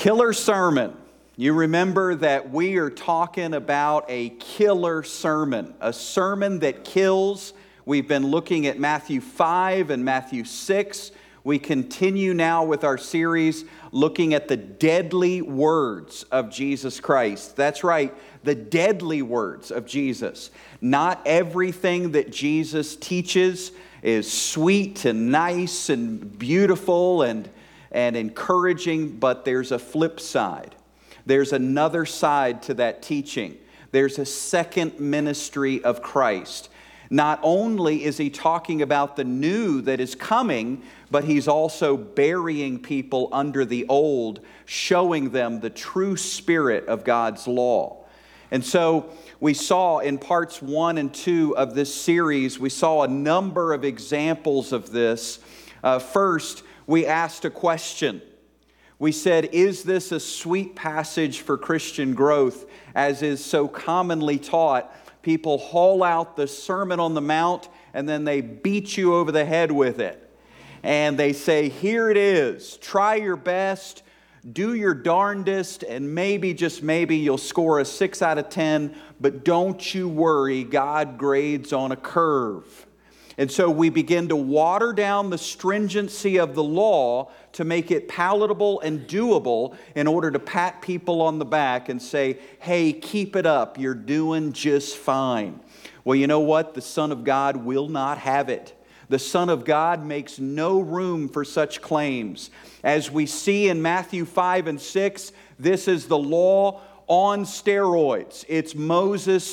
Killer sermon. You remember that we are talking about a killer sermon, a sermon that kills. We've been looking at Matthew 5 and Matthew 6. We continue now with our series looking at the deadly words of Jesus Christ. That's right, the deadly words of Jesus. Not everything that Jesus teaches is sweet and nice and beautiful and encouraging, but there's a flip side. There's another side to that teaching. There's a second ministry of Christ. Not only is he talking about the new that is coming, but he's also burying people under the old, showing them the true spirit of God's law. And so we saw in parts 1 and 2 of this series, we saw a number of examples of this. First, we asked a question. We said, is this a sweet passage for Christian growth, as is so commonly taught? People haul out the Sermon on the Mount and then they beat you over the head with it. And they say, here it is. Try your best, do your darndest, and maybe, just maybe, you'll score a 6 out of 10. But don't you worry, God grades on a curve. And so we begin to water down the stringency of the law to make it palatable and doable in order to pat people on the back and say, hey, keep it up, you're doing just fine. Well, you know what? The Son of God will not have it. The Son of God makes no room for such claims. As we see in Matthew 5 and 6, this is the law on steroids. It's Moses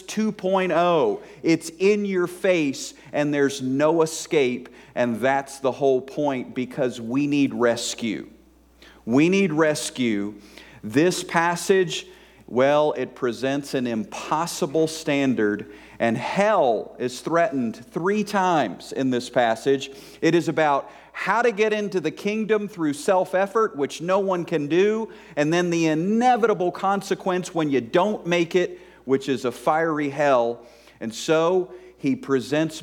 2.0. It's in your face and there's no escape. And that's the whole point, because we need rescue. We need rescue. This passage, well, it presents an impossible standard, and hell is threatened 3 times in this passage. It is about how to get into the kingdom through self-effort, which no one can do, and then the inevitable consequence when you don't make it, which is a fiery hell. And so he presents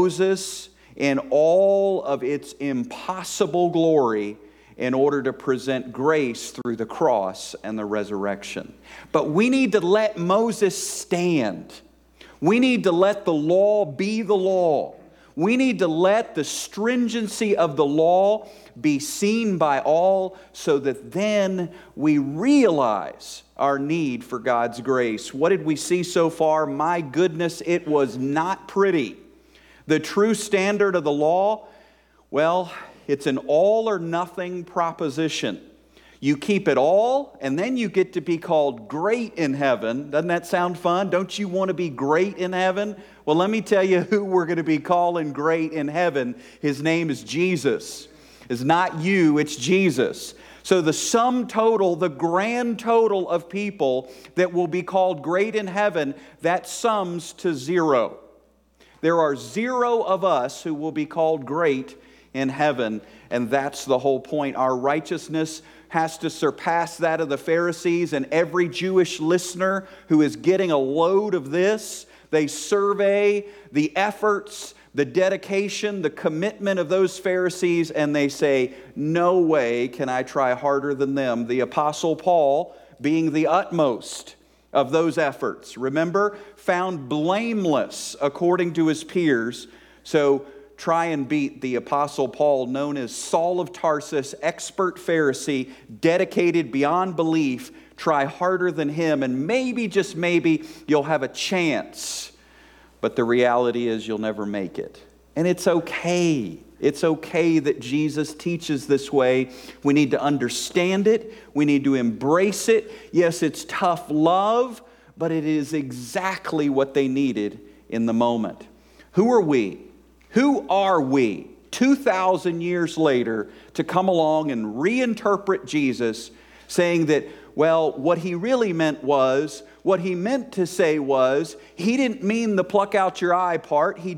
Moses in all of its impossible glory in order to present grace through the cross and the resurrection. But we need to let Moses stand. We need to let the law be the law. We need to let the stringency of the law be seen by all, so that then we realize our need for God's grace. What did we see so far? My goodness, it was not pretty. The true standard of the law, well, it's an all or nothing proposition. You keep it all, and then you get to be called great in heaven. Doesn't that sound fun? Don't you want to be great in heaven? Well, let me tell you who we're going to be calling great in heaven. His name is Jesus. It's not you, it's Jesus. So the sum total, the grand total of people that will be called great in heaven, that sums to 0. There are 0 of us who will be called great in heaven, and that's the whole point. Our righteousness has to surpass that of the Pharisees, and every Jewish listener who is getting a load of this, they survey the efforts, the dedication, the commitment of those Pharisees, and they say, no way can I try harder than them. The Apostle Paul, being the utmost of those efforts, remember, found blameless according to his peers. So try and beat the Apostle Paul, known as Saul of Tarsus, expert Pharisee, dedicated beyond belief. Try harder than him, and maybe, just maybe, you'll have a chance. But the reality is you'll never make it. And it's okay. It's okay that Jesus teaches this way. We need to understand it. We need to embrace it. Yes, it's tough love, but it is exactly what they needed in the moment. Who are we? Who are we 2,000 years later to come along and reinterpret Jesus, saying that, well, what he really meant was, what he meant to say was, he didn't mean the pluck out your eye part. He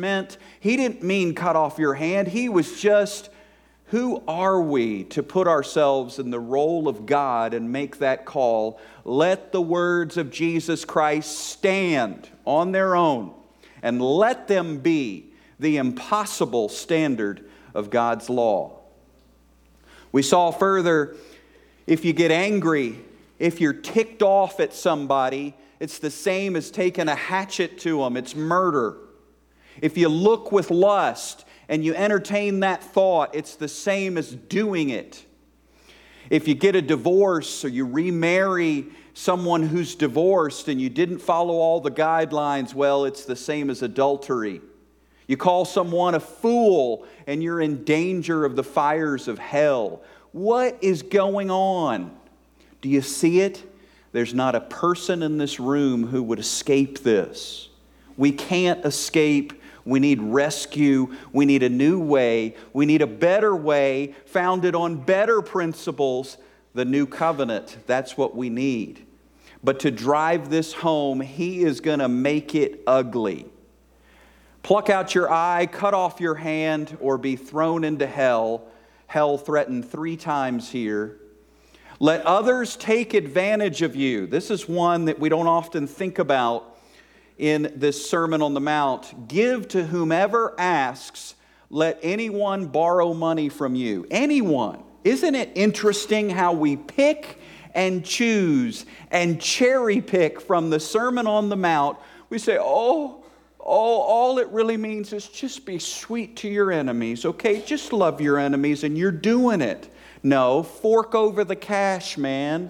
didn't mean cut off your hand. He was just, who are we to put ourselves in the role of God and make that call? Let the words of Jesus Christ stand on their own, and let them be the impossible standard of God's law. We saw further If you get angry, if you're ticked off at somebody, it's the same as taking a hatchet to them. It's murder. If you look with lust and you entertain that thought, it's the same as doing it. If you get a divorce or you remarry someone who's divorced and you didn't follow all the guidelines, well, it's the same as adultery. You call someone a fool and you're in danger of the fires of hell. What is going on? Do you see it? There's not a person in this room who would escape this. We can't escape. We need rescue. We need a new way. We need a better way founded on better principles. The new covenant, that's what we need. But to drive this home, He is going to make it ugly. Pluck out your eye, cut off your hand, or be thrown into hell. Hell threatened 3 times here. Let others take advantage of you. This is one that we don't often think about in this Sermon on the Mount. Give to whomever asks. Let anyone borrow money from you. Anyone. Isn't it interesting how we pick and choose and cherry pick from the Sermon on the Mount? We say, all it really means is just be sweet to your enemies, okay? Just love your enemies, and you're doing it. No, fork over the cash, man.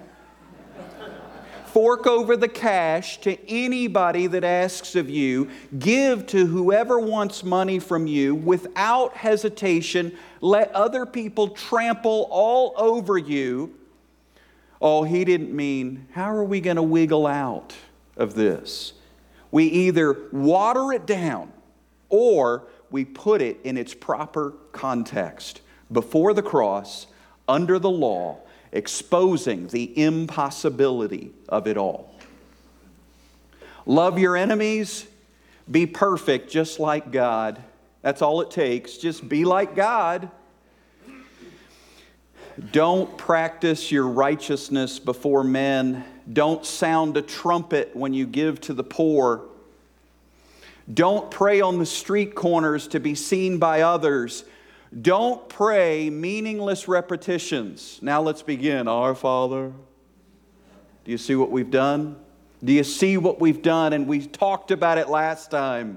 Fork over the cash to anybody that asks of you. Give to whoever wants money from you without hesitation. Let other people trample all over you. Oh, he didn't mean, how are we going to wiggle out of this? We either water it down or we put it in its proper context. Before the cross, under the law, exposing the impossibility of it all. Love your enemies. Be perfect just like God. That's all it takes. Just be like God. Don't practice your righteousness before men. Don't sound a trumpet when you give to the poor. Don't pray on the street corners to be seen by others. Don't pray meaningless repetitions. Now let's begin. Our Father. Do you see what we've done? Do you see what we've done? And we talked about it last time.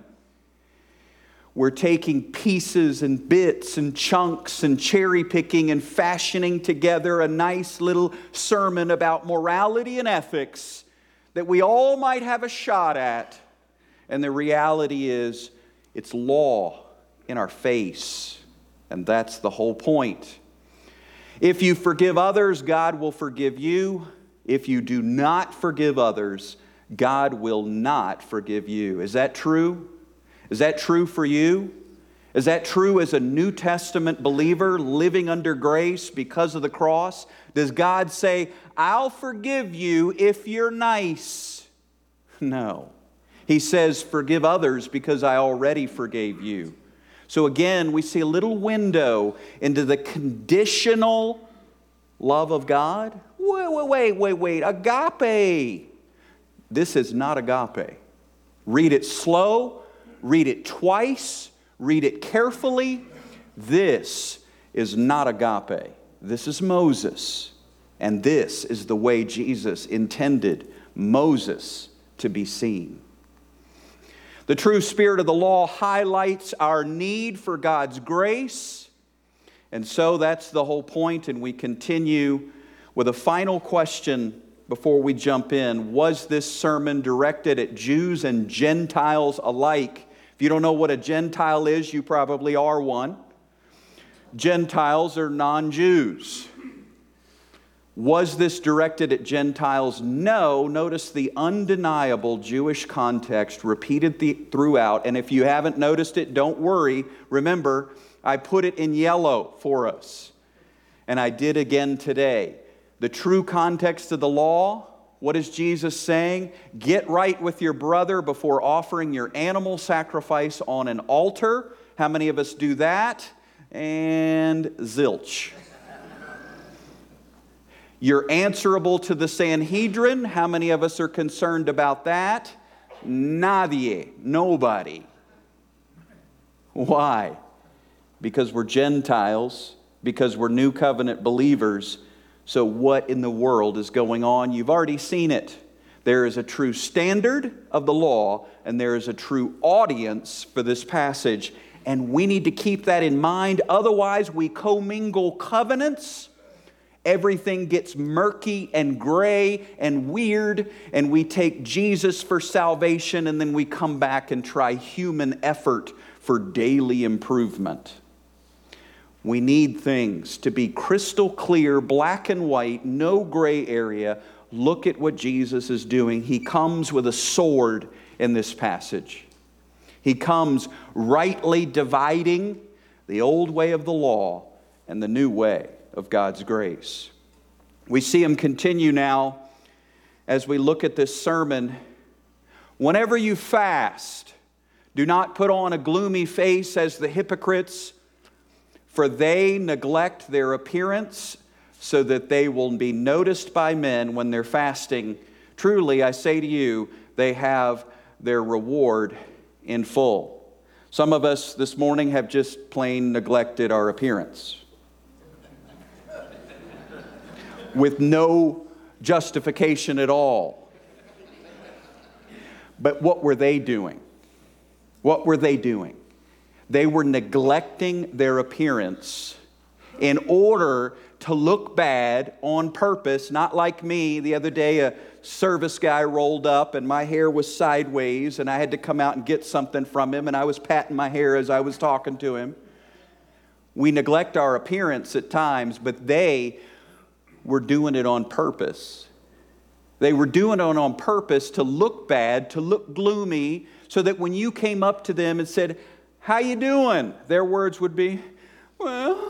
We're taking pieces and bits and chunks and cherry picking and fashioning together a nice little sermon about morality and ethics that we all might have a shot at. And the reality is, it's law in our face. And that's the whole point. If you forgive others, God will forgive you. If you do not forgive others, God will not forgive you. Is that true? Is that true for you? Is that true as a New Testament believer living under grace because of the cross? Does God say, I'll forgive you if you're nice? No. He says, forgive others because I already forgave you. So again, we see a little window into the conditional love of God. Wait. Agape. This is not agape. Read it slow. Read it twice. Read it carefully. This is not agape. This is Moses. And this is the way Jesus intended Moses to be seen. The true spirit of the law highlights our need for God's grace. And so that's the whole point. And we continue with a final question before we jump in. Was this sermon directed at Jews and Gentiles alike? If you don't know what a Gentile is, you probably are one. Gentiles are non-Jews. Was this directed at Gentiles? No. Notice the undeniable Jewish context repeated throughout. And if you haven't noticed it, don't worry. Remember, I put it in yellow for us. And I did again today. The true context of the law, what is Jesus saying? Get right with your brother before offering your animal sacrifice on an altar. How many of us do that? And zilch. You're answerable to the Sanhedrin. How many of us are concerned about that? Nadie. Nobody. Why? Because we're Gentiles, because we're New Covenant believers. So what in the world is going on? You've already seen it. There is a true standard of the law, and there is a true audience for this passage. And we need to keep that in mind. Otherwise, we commingle covenants. Everything gets murky and gray and weird, and we take Jesus for salvation, and then we come back and try human effort for daily improvement. We need things to be crystal clear, black and white, no gray area. Look at what Jesus is doing. He comes with a sword in this passage. He comes rightly dividing the old way of the law and the new way of God's grace. We see him continue now as we look at this sermon. Whenever you fast, do not put on a gloomy face as the hypocrites, for they neglect their appearance so that they will be noticed by men when they're fasting. Truly, I say to you, they have their reward in full. Some of us this morning have just plain neglected our appearance with no justification at all. But what were they doing? What were they doing? They were neglecting their appearance in order to look bad on purpose, not like me. The other day, a service guy rolled up and my hair was sideways and I had to come out and get something from him, and I was patting my hair as I was talking to him. We neglect our appearance at times, but they were doing it on purpose. They were doing it on purpose to look bad, to look gloomy, so that when you came up to them and said, "How you doing?" their words would be, Well,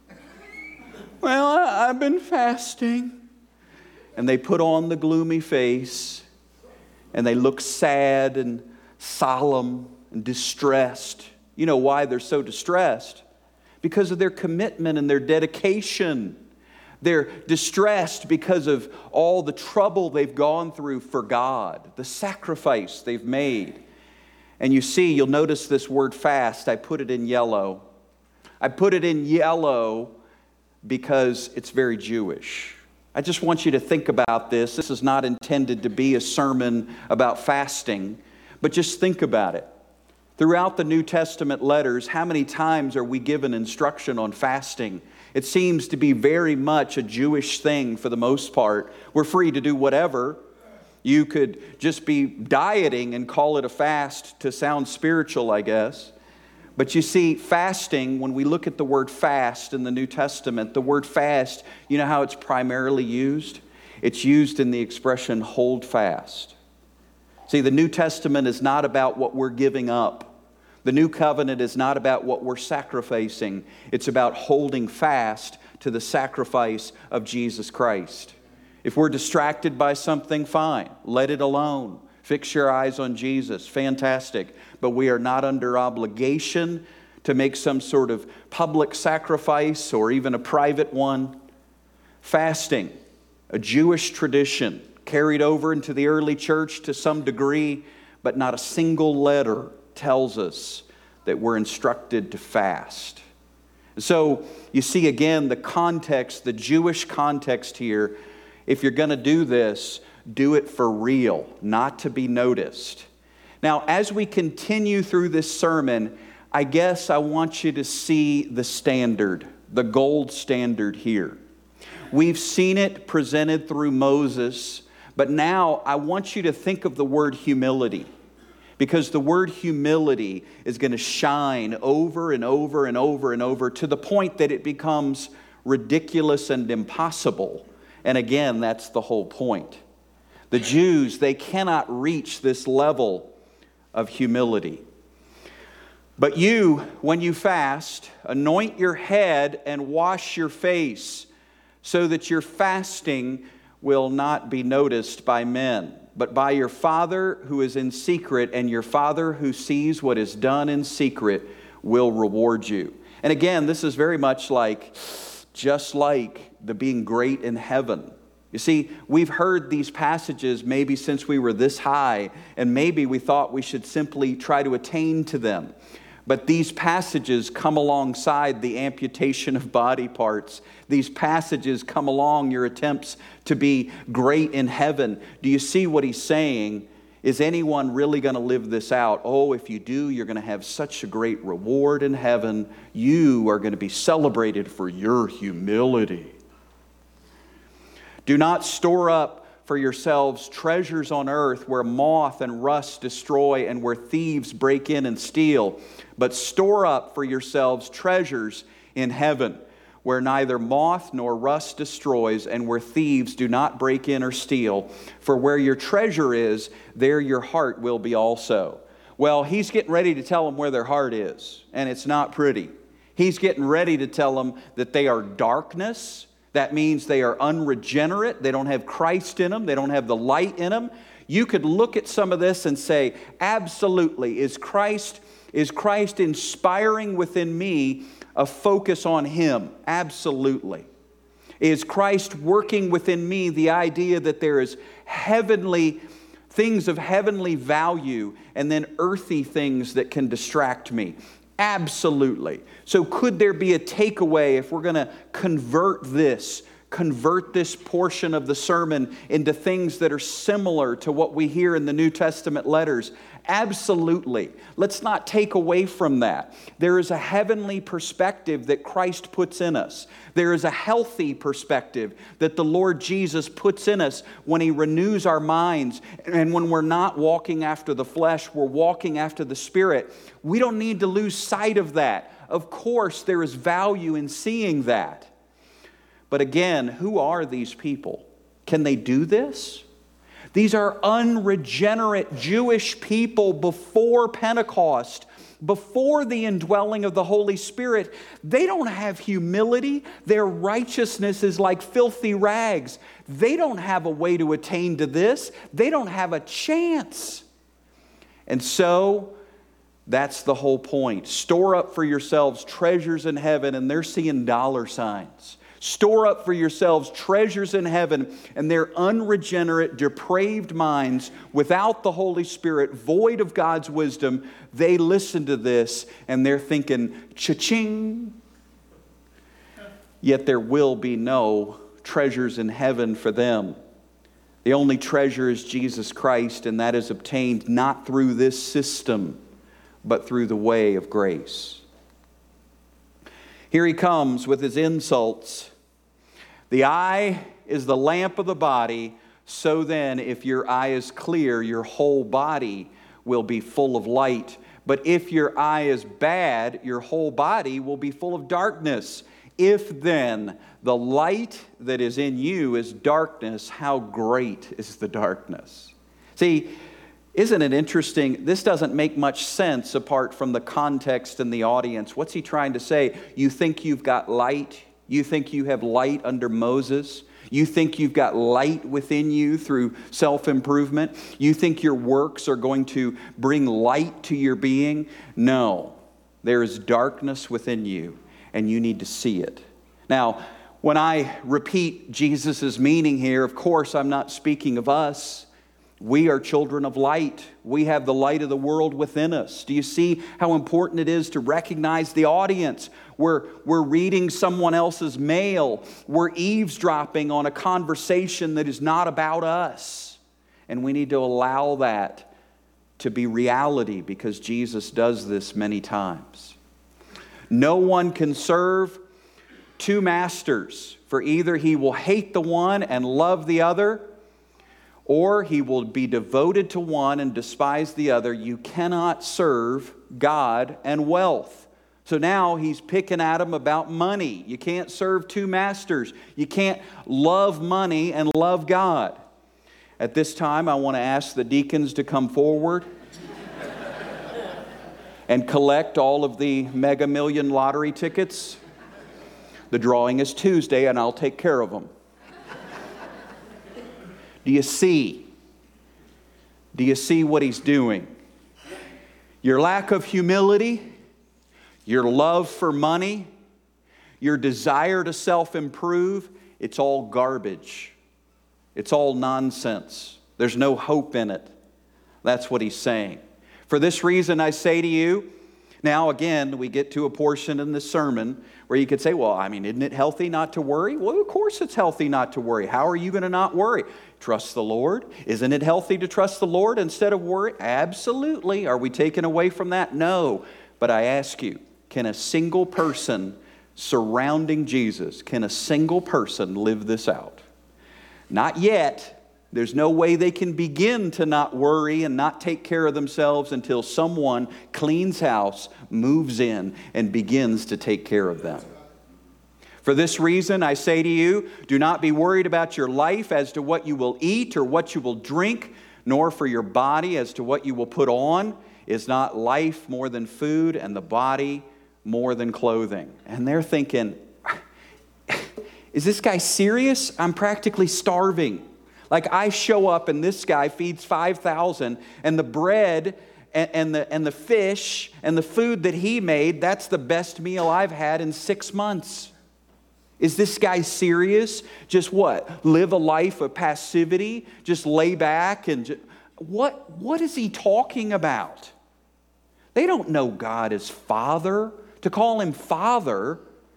I've been fasting." And they put on the gloomy face, and they look sad and solemn and distressed. You know why they're so distressed? Because of their commitment and their dedication. They're distressed because of all the trouble they've gone through for God, the sacrifice they've made. And you see, you'll notice this word fast, I put it in yellow. I put it in yellow because it's very Jewish. I just want you to think about this. This is not intended to be a sermon about fasting, but just think about it. Throughout the New Testament letters, how many times are we given instruction on fasting? It seems to be very much a Jewish thing for the most part. We're free to do whatever. You could just be dieting and call it a fast to sound spiritual, I guess. But you see, fasting, when we look at the word fast in the New Testament, the word fast, you know how it's primarily used? It's used in the expression hold fast. See, the New Testament is not about what we're giving up. The new covenant is not about what we're sacrificing. It's about holding fast to the sacrifice of Jesus Christ. If we're distracted by something, fine. Let it alone. Fix your eyes on Jesus. Fantastic. But we are not under obligation to make some sort of public sacrifice or even a private one. Fasting, a Jewish tradition, carried over into the early church to some degree, but not a single letter tells us that we're instructed to fast. So you see again the context, the Jewish context here. If you're going to do this, do it for real, not to be noticed. Now, as we continue through this sermon, I guess I want you to see the standard, the gold standard here. We've seen it presented through Moses, but now I want you to think of the word humility. Because the word humility is going to shine over and over and over and over to the point that it becomes ridiculous and impossible. And again, that's the whole point. The Jews, they cannot reach this level of humility. But you, when you fast, anoint your head and wash your face, so that your fasting will not be noticed by men, but by your Father who is in secret, and your Father who sees what is done in secret will reward you. And again, this is very much just like the being great in heaven. You see, we've heard these passages maybe since we were this high, and maybe we thought we should simply try to attain to them. But these passages come alongside the amputation of body parts. These passages come along your attempts to be great in heaven. Do you see what he's saying? Is anyone really going to live this out? Oh, if you do, you're going to have such a great reward in heaven. You are going to be celebrated for your humility. Do not store up for yourselves treasures on earth where moth and rust destroy and where thieves break in and steal. But store up for yourselves treasures in heaven where neither moth nor rust destroys and where thieves do not break in or steal. For where your treasure is, there your heart will be also. Well, he's getting ready to tell them where their heart is, and it's not pretty. He's getting ready to tell them that they are darkness. That means they are unregenerate. They don't have Christ in them. They don't have the light in them. You could look at some of this and say, absolutely, is Christ inspiring within me a focus on Him? Absolutely. Is Christ working within me the idea that there is heavenly things of heavenly value and then earthy things that can distract me? Absolutely. So could there be a takeaway if we're going to convert this portion of the sermon into things that are similar to what we hear in the New Testament letters? Absolutely. Let's not take away from that. There is a heavenly perspective that Christ puts in us. There is a healthy perspective that the Lord Jesus puts in us when He renews our minds. And when we're not walking after the flesh, we're walking after the Spirit. We don't need to lose sight of that. Of course, there is value in seeing that. But again, who are these people? Can they do this? These are unregenerate Jewish people before Pentecost, before the indwelling of the Holy Spirit. They don't have humility. Their righteousness is like filthy rags. They don't have a way to attain to this. They don't have a chance. And so, that's the whole point. Store up for yourselves treasures in heaven, and they're seeing dollar signs. Store up for yourselves treasures in heaven, and their unregenerate, depraved minds, without the Holy Spirit, void of God's wisdom, they listen to this and they're thinking, cha-ching. Yet there will be no treasures in heaven for them. The only treasure is Jesus Christ, and that is obtained not through this system, but through the way of grace. Here he comes with his insults. The eye is the lamp of the body. So then, if your eye is clear, your whole body will be full of light. But if your eye is bad, your whole body will be full of darkness. If then the light that is in you is darkness, how great is the darkness? See, isn't it interesting? This doesn't make much sense apart from the context and the audience. What's he trying to say? You think you've got light? You think you have light under Moses? You think you've got light within you through self-improvement? You think your works are going to bring light to your being? No. There is darkness within you, and you need to see it. Now, when I repeat Jesus' meaning here, of course, I'm not speaking of us. We are children of light. We have the light of the world within us. Do you see how important it is to recognize the audience? We're reading someone else's mail. We're eavesdropping on a conversation that is not about us. And we need to allow that to be reality because Jesus does this many times. No one can serve two masters, for either he will hate the one and love the other, or he will be devoted to one and despise the other. You cannot serve God and wealth. So now he's picking at him about money. You can't serve two masters. You can't love money and love God. At this time, I want to ask the deacons to come forward and collect all of the Mega Million lottery tickets. The drawing is Tuesday, and I'll take care of them. Do you see? Do you see what he's doing? Your lack of humility, your love for money, your desire to self-improve, it's all garbage. It's all nonsense. There's no hope in it. That's what he's saying. For this reason I say to you, Now, again, we get to a portion in this sermon where you could say, well, isn't it healthy not to worry? Well, of course it's healthy not to worry. How are you going to not worry? Trust the Lord. Isn't it healthy to trust the Lord instead of worry? Absolutely. Are we taken away from that? No. But I ask you, can a single person surrounding Jesus, can a single person live this out? Not yet. There's no way they can begin to not worry and not take care of themselves until someone cleans house, moves in, and begins to take care of them. For this reason, I say to you, do not be worried about your life as to what you will eat or what you will drink, nor for your body as to what you will put on. Is not life more than food and the body more than clothing? And they're thinking, is this guy serious? I'm practically starving. Like, I show up and this guy feeds 5,000, and the bread and the fish and the food that he made, that's the best meal I've had in 6 months. Is this guy serious? Just what? Live a life of passivity? Just lay back and what is he talking about? They don't know God as Father. To call him Father,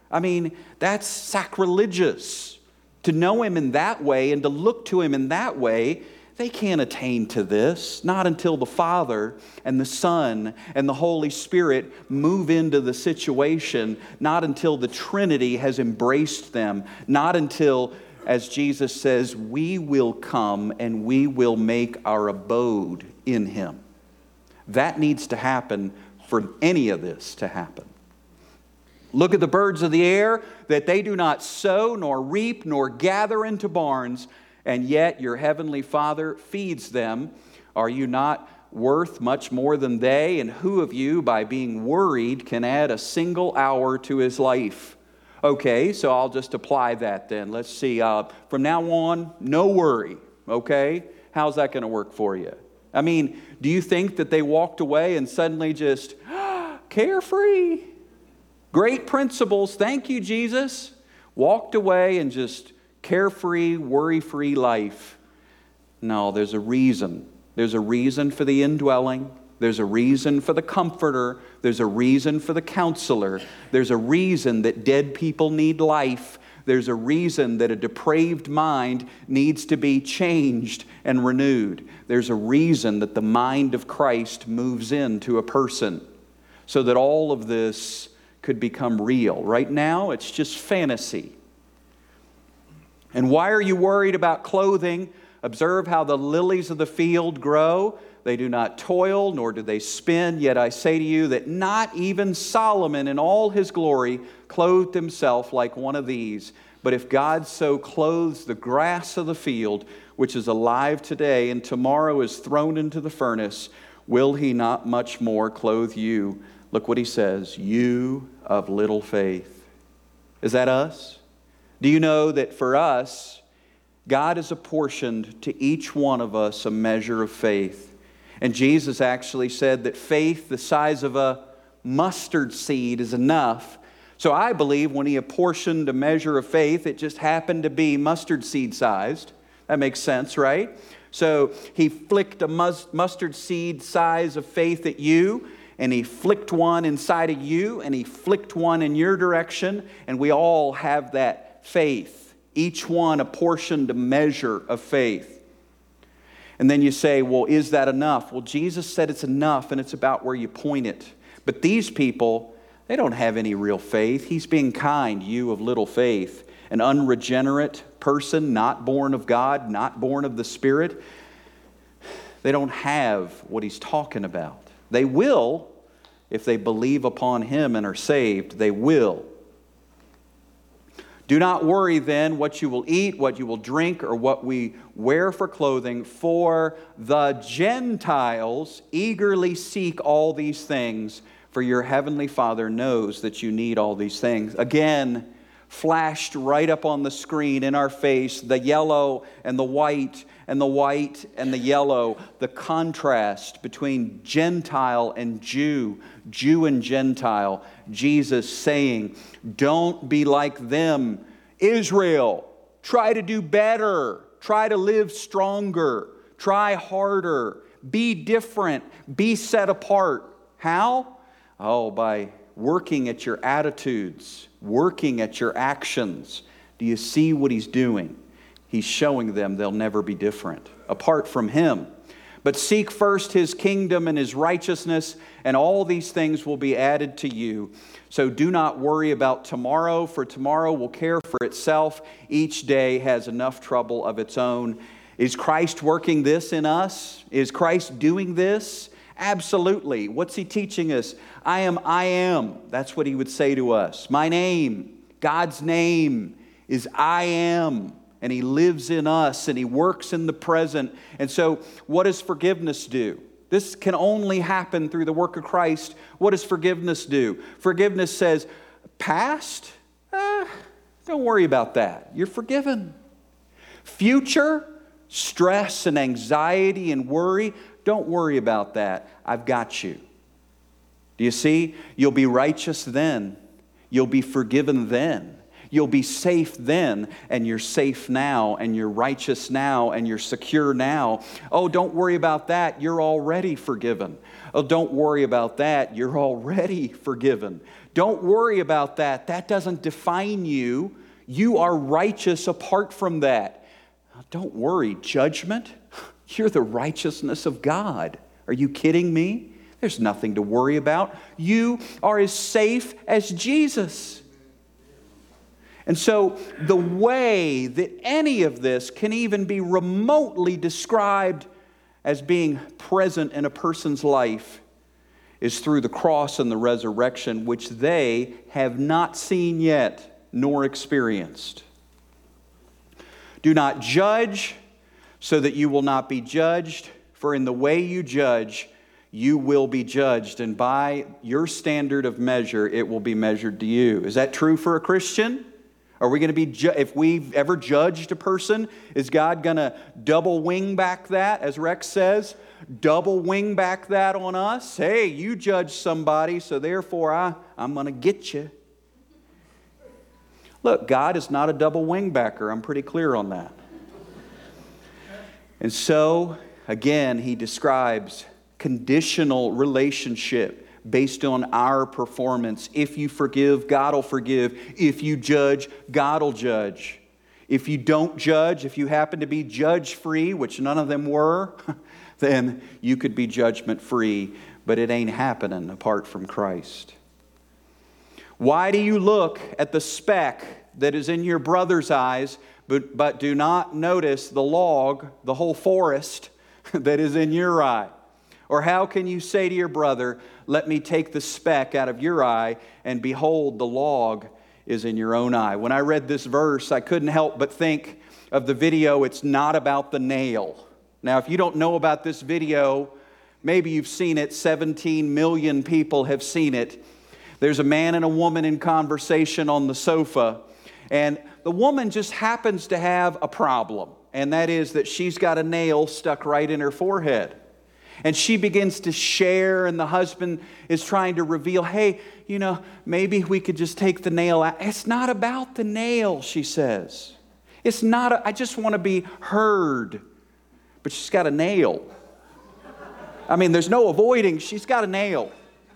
that's sacrilegious. To know him in that way and to look to him in that way, they can't attain to this. Not until the Father and the Son and the Holy Spirit move into the situation. Not until the Trinity has embraced them. Not until, as Jesus says, we will come and we will make our abode in him. That needs to happen for any of this to happen. Look at the birds of the air, that they do not sow, nor reap, nor gather into barns, and yet your heavenly Father feeds them. Are you not worth much more than they? And who of you, by being worried, can add a single hour to his life? Okay, so I'll just apply that then. Let's see. From now on, no worry. Okay? How's that going to work for you? Do you think that they walked away and suddenly just, carefree? Great principles, thank you, Jesus. Walked away and just carefree, worry-free life. No, there's a reason. There's a reason for the indwelling. There's a reason for the comforter. There's a reason for the counselor. There's a reason that dead people need life. There's a reason that a depraved mind needs to be changed and renewed. There's a reason that the mind of Christ moves into a person so that all of this could become real. Right now, it's just fantasy. And why are you worried about clothing? Observe how the lilies of the field grow. They do not toil, nor do they spin. Yet I say to you that not even Solomon in all his glory clothed himself like one of these. But if God so clothes the grass of the field, which is alive today and tomorrow is thrown into the furnace, will he not much more clothe you? Look what he says, you of little faith. Is that us? Do you know that for us, God has apportioned to each one of us a measure of faith? And Jesus actually said that faith the size of a mustard seed is enough. So I believe when he apportioned a measure of faith, it just happened to be mustard seed sized. That makes sense, right? So he flicked a mustard seed size of faith at you, and he flicked one inside of you, and he flicked one in your direction, and we all have that faith. Each one apportioned a measure of faith. And then you say, well, is that enough? Well, Jesus said it's enough, and it's about where you point it. But these people, they don't have any real faith. He's being kind, you of little faith. An unregenerate person, not born of God, not born of the Spirit. They don't have what he's talking about. They will, if they believe upon him and are saved, they will. Do not worry then what you will eat, what you will drink, or what we wear for clothing, for the Gentiles eagerly seek all these things, for your heavenly Father knows that you need all these things. Again, flashed right up on the screen in our face, the yellow and the white and the white and the yellow, the contrast between Gentile and Jew, Jew and Gentile. Jesus saying, don't be like them. Israel, try to do better. Try to live stronger. Try harder. Be different. Be set apart. How? Oh, by working at your attitudes, working at your actions. Do you see what He's doing? He's showing them they'll never be different apart from Him. But seek first His kingdom and His righteousness, and all these things will be added to you. So do not worry about tomorrow, for tomorrow will care for itself. Each day has enough trouble of its own. Is Christ working this in us? Is Christ doing this? Absolutely. What's He teaching us? I am. That's what He would say to us. My name, God's name, is I am. And He lives in us, and He works in the present. And so what does forgiveness do? This can only happen through the work of Christ. What does forgiveness do? Forgiveness says, past? Don't worry about that. You're forgiven. Future? Stress and anxiety and worry? Don't worry about that. I've got you. Do you see? You'll be righteous then. You'll be forgiven then. You'll be safe then, and you're safe now, and you're righteous now, and you're secure now. Oh, don't worry about that. You're already forgiven. Oh, don't worry about that. You're already forgiven. Don't worry about that. That doesn't define you. You are righteous apart from that. Don't worry. Judgment? You're the righteousness of God. Are you kidding me? There's nothing to worry about. You are as safe as Jesus. And so the way that any of this can even be remotely described as being present in a person's life is through the cross and the resurrection, which they have not seen yet nor experienced. Do not judge so that you will not be judged, for in the way you judge, you will be judged, and by your standard of measure, it will be measured to you. Is that true for a Christian? Are we going to be, if we've ever judged a person, is God going to double wing back that, as Rex says? Double wing back that on us? Hey, you judge somebody, so therefore I'm going to get you. Look, God is not a double wing backer. I'm pretty clear on that. And so, again, He describes conditional relationship based on our performance. If you forgive, God will forgive. If you judge, God will judge. If you don't judge, if you happen to be judge-free, which none of them were, then you could be judgment-free. But it ain't happening apart from Christ. Why do you look at the speck that is in your brother's eyes, but do not notice the log, the whole forest that is in your eye? Or how can you say to your brother, let me take the speck out of your eye, and behold, the log is in your own eye? When I read this verse, I couldn't help but think of the video, It's Not About the Nail. Now, if you don't know about this video, maybe you've seen it. 17 million people have seen it. There's a man and a woman in conversation on the sofa, and the woman just happens to have a problem, and that is that she's got a nail stuck right in her forehead. And she begins to share, and the husband is trying to reveal, hey, maybe we could just take the nail out. It's not about the nail, she says. It's not, I just want to be heard. But she's got a nail. I mean, there's no avoiding, she's got a nail.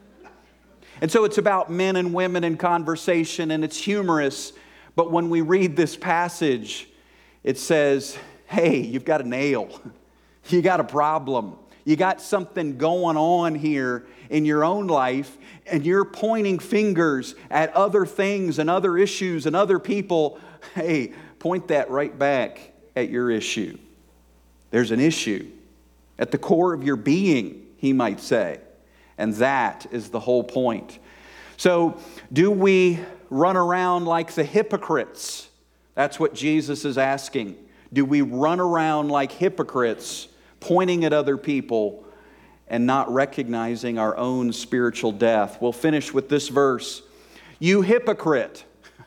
And so it's about men and women in conversation, and it's humorous. But when we read this passage, it says, hey, you've got a nail. You got a problem. You got something going on here in your own life, and you're pointing fingers at other things and other issues and other people. Hey, point that right back at your issue. There's an issue at the core of your being, he might say. And that is the whole point. So, do we run around like the hypocrites? That's what Jesus is asking. Do we run around like hypocrites, pointing at other people and not recognizing our own spiritual death? We'll finish with this verse. You hypocrite,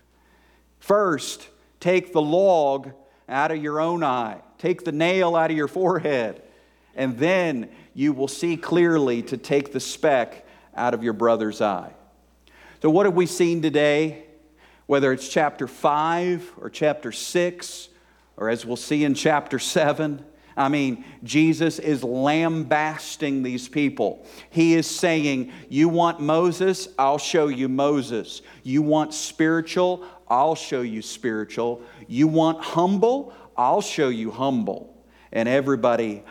first take the log out of your own eye. Take the nail out of your forehead. And then you will see clearly to take the speck out of your brother's eye. So what have we seen today? Whether it's chapter 5 or chapter 6, or as we'll see in chapter 7, I mean, Jesus is lambasting these people. He is saying, you want Moses? I'll show you Moses. You want spiritual? I'll show you spiritual. You want humble? I'll show you humble. And everybody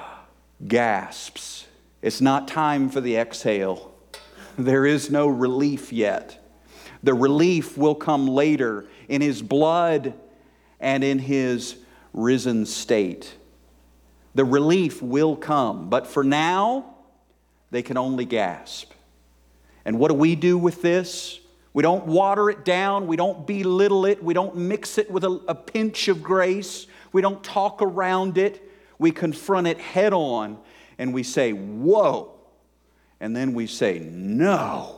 gasps. It's not time for the exhale. There is no relief yet. The relief will come later in His blood and in His risen state. The relief will come, but for now, they can only gasp. And what do we do with this? We don't water it down. We don't belittle it. We don't mix it with a pinch of grace. We don't talk around it. We confront it head on and we say, whoa. And then we say, no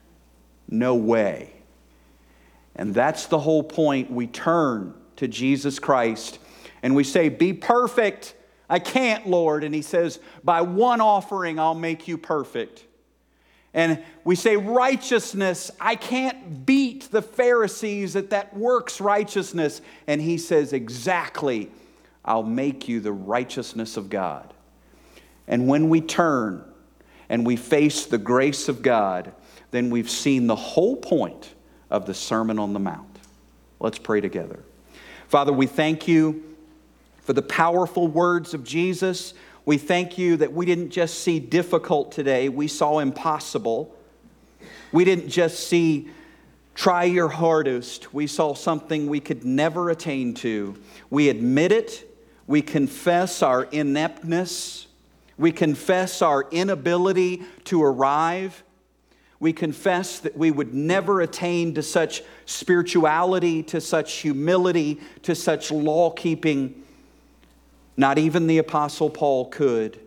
way. And that's the whole point. We turn to Jesus Christ and we say, be perfect. I can't, Lord. And He says, by one offering I'll make you perfect. And we say, righteousness, I can't beat the Pharisees at that works righteousness. And He says, exactly, I'll make you the righteousness of God. And when we turn and we face the grace of God, then we've seen the whole point of the Sermon on the Mount. Let's pray together. Father, we thank You for the powerful words of Jesus. We thank You that we didn't just see difficult today, we saw impossible. We didn't just see try your hardest, we saw something we could never attain to. We admit it, we confess our ineptness, we confess our inability to arrive. We confess that we would never attain to such spirituality, to such humility, to such law-keeping. Not even the Apostle Paul could.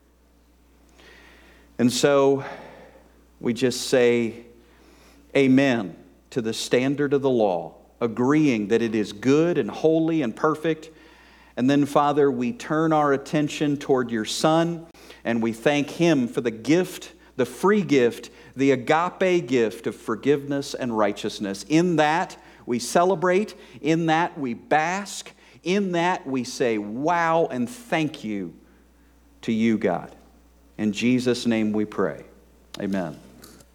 And so we just say amen to the standard of the law, agreeing that it is good and holy and perfect. And then, Father, we turn our attention toward Your Son, and we thank Him for the gift, the free gift, the agape gift of forgiveness and righteousness. In that we celebrate, in that we bask, in that we say, wow, and thank You to You, God. In Jesus' name we pray. Amen.